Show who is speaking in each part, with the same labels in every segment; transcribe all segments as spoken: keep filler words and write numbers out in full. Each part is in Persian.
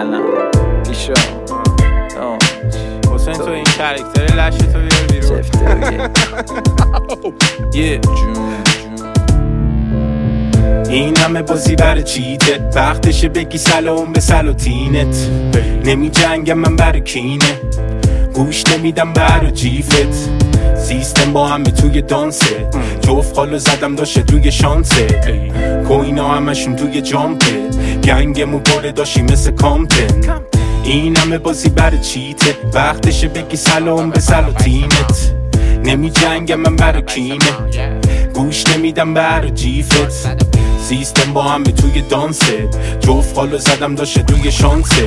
Speaker 1: سلام ایشا حسین تو این کرکتر لشت تو بیار بیرون چفته یه جون
Speaker 2: این همه بازی برای چیته وقتشه بگی سلام به سلاطینت نمی جنگم من برای کینه گوش نمیدم برای جیفت سیستم با همه توی دانسه جفت خالو زدم داشته توی شانسه کوینا همشون توی جامپه گنگمو باره داشتی مثل کامپن این همه بازی برای چیته وقتشه بگی سلام به سلاطینت نمی جنگم من برای کینه گوش نمیدم برای جیفت سیستم با همه توی دانسه جفت خالو زدم داشته توی شانسه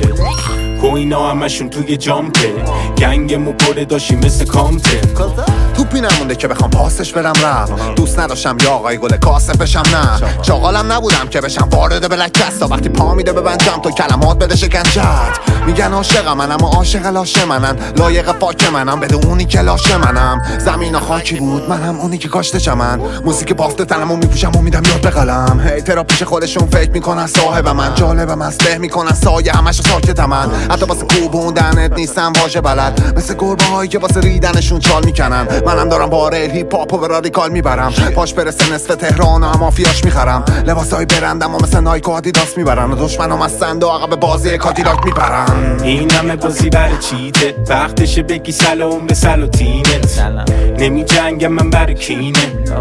Speaker 2: کوینا همشون توی جامپه گنگمو باره داشتی مثل کامپن
Speaker 3: توپی نمونده که بخوام پاسش برم رفت دوست نداشتم یا آقای گل کاسه بشم نه چاقالم نبودم که بشم وارد بلکست تا وقتی پا میده ببندم تو کلمات بده شکنجت میگن عاشق منم و عاشق لاشه منن لایق فاک منم بده اونی که لاشه منم زمین و خاکی بود منم اونی که کاشته چمن موزیک بافته تنمو میپوشم و میدم یاد به قلم هیترا پیش خودشون فکر میکنن صاحب من جالبم استه میکنن سایه همشو ساکتم من حتی واسه کوبوندنت نیستم واژه بلد مثل گربه هایی که واسه ریدنشون چال میکنن منم دارم با ریل هیپ هاپ و رادیکال میبرم پاش برسه نصف تهران و مافیاش میخرم لباسای برندم و مثل نایک و آدیداس میبرن و دشمنم از سند و عقب بازی کادیلاک میبرن
Speaker 2: این همه بازی برای چیته وقتشه بگی سلام به سلاطینت نمی جنگم من برای کینه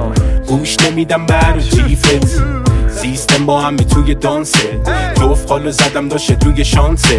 Speaker 2: گوش نمیدم برای جیفت سیستم با همه توی دانسه جفت خالو زدم داشته توی شانسه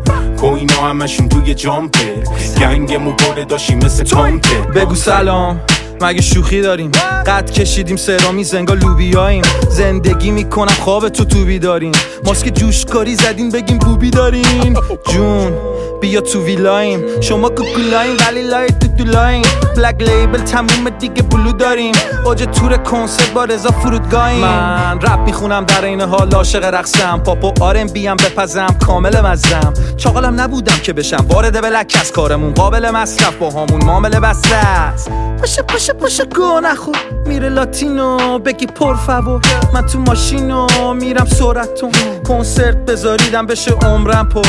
Speaker 2: کوینا همشون توی جامپه گنگمو باره داشتی مثل کامپه
Speaker 4: بگو سلام مگه شوخی داریم قد کشیدیم سرامی زنگا لوبیاییم زندگی میکنم خواب تو تو بیداریم ماسک جوشکاری زدیم بگیم بوبی دارین جون بیا تو ویلایم شما کوکولایم ولی لای تو دولایم بلک لیبل تموم دیگه بلو داریم اوج تور کنسرت با رضا فرودگاهیم من رپ میخونم در این حال عاشق رقصم پاپ و آر ام بی ام بپزم کامل مزم چاقالم نبودم که بشم وارد بلک از کارمون قابل مصرف با همون معامله بسته است پشه پشه پشه گو نخور میره لاتینو بگی پر فوور من تو ماشینو میرم سرعتون کنسرت بذاریدم بشه عمرم پر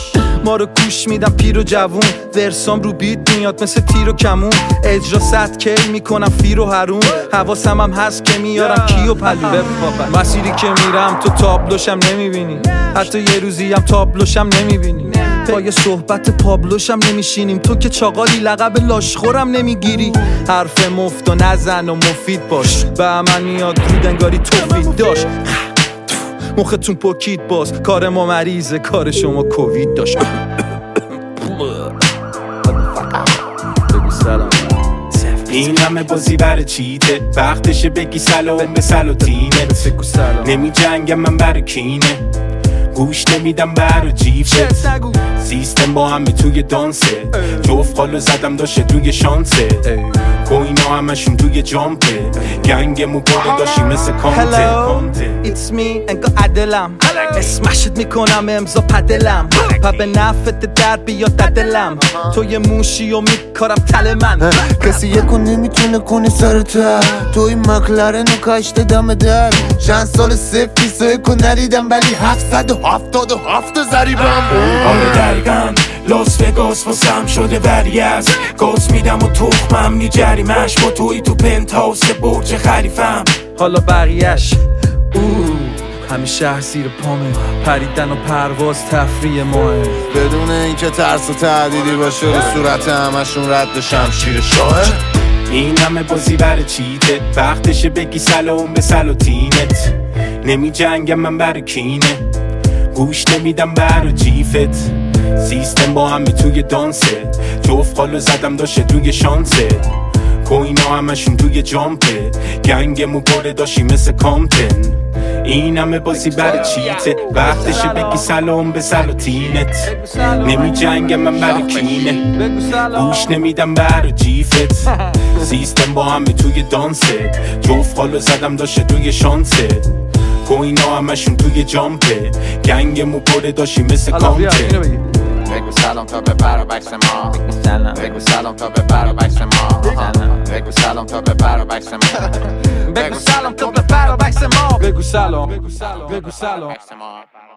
Speaker 4: ما رو گوش میدم پیر و جوون ورسام رو بیت میاد مثل تیر و کمون اجرا صد کی میکنم فیر و حروم حواسم هم هست که میارم کی و پلو مسیری که میرم تو تابلوشم نمیبینی حتی یه روزی هم تابلوشم نمیبینی با یه صحبت پابلوشم نمیشینیم تو که چاقالی لقب لاشخورم نمیگیری حرف مفت و نزن و مفید باش به من میاد رود انگاری توفید داشت مختون پوکید باز کار ما مریضه کار شما کووید داشت بگو سلام
Speaker 2: این همه بازی برای چیته وقتشه بگی سلام به سلاطینت نمی جنگم من برای کینه گوش نمیدم برای جیفت سیستم با همه توی دانسه جفت خالو زدم داشته توی شانسه کوینا همشون توی جامپه گنگمو باره داشتی مثل کامته
Speaker 4: It's me انگا عدلم اسمشت میکنم امضا پدلم پا به نفت در بیاد دلم تو یه موشی و میکارم تل من
Speaker 3: کسی یکو نمیتونه کنی سرته توی مکلرن و کشته دم در چند سال سفتی سویکو ندیدم ولی هفتصد و هفتاد و هفت زریبم
Speaker 2: آره دقیقاً لاس وگاس واسم شده وری از گاز میدم و تخمم نی جریمش با توی تو پنت هاوس برج خلیفم
Speaker 4: حالا بقیهش همه شهر زیر پامه پریدن و پرواز تفریح ماه
Speaker 3: بدون اینکه ترس و تهدیدی باشه رو صورت همشون رد بشم شیر شاه
Speaker 2: این همه بازی برای چیته وقتشه بگی سلام به سلاطینت نمی جنگم من برای کینه گوش نمیدم برای جیفت سیستم با همه توی دانسه جفت خالو زدم داشته توی شانسه کوینا همشون توی جامپه گنگمو باره داشتی مثل کامپن این همه بازی برای چیته وقتشه بگی سلام به سلاطینت نمی جنگم من برای کینه گوش نمیدم برای جیفت سیستم با همه توی دانسه جفت خالو زدم داشته توی شانسه کوینا همشون توی جامپه گنگمو باره داشتی مثل کامپن
Speaker 3: بگو سلام تا ببر و بکس ما بگو سلام تا ببر و بکس ما بگو سلام تا ببر و بکس ما
Speaker 4: بگو سلام تا ببر و بکس ما بگو سلام بگو سلام